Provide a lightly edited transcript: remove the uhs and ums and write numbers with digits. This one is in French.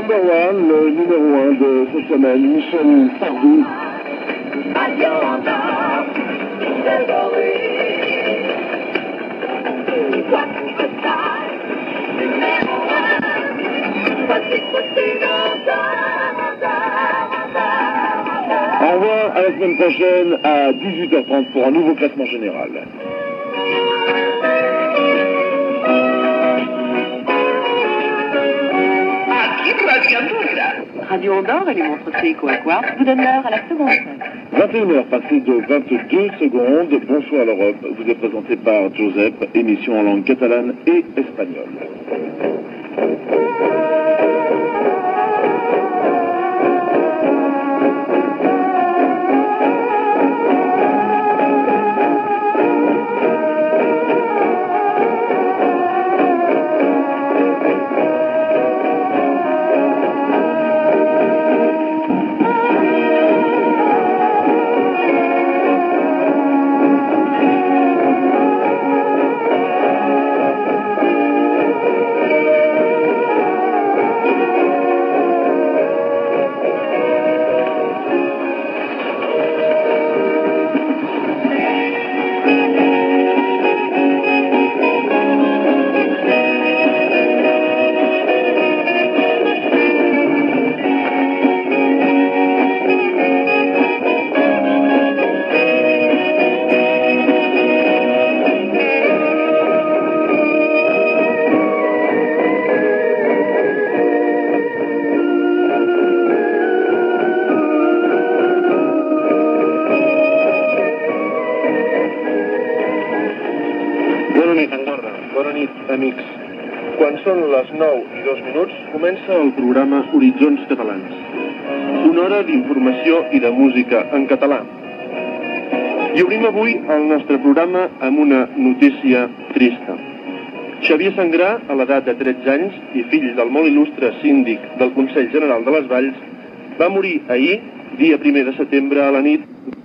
Number One, le numéro 1 de cette semaine, Michel Sardou. Au revoir, à la semaine prochaine à 18h30 pour un nouveau classement général. Radio Andorre et les montres Seiko et Quartz vous donnent l'heure à la seconde. 21h passées de 22 secondes. Bonsoir l'Europe. Vous est présenté par Joseph, émission en langue catalane et espagnole. Amics, quan són les 9:02 comença el programa Horitzons Catalans. Una hora d'informació i de música en català. I obrim avui el nostre programa amb una notícia trista. Xavier Sangrà, a l'edat de 13 anys i fill del molt il·lustre síndic del Consell General de les Valls, va morir ahir, dia 1 de setembre, a la nit,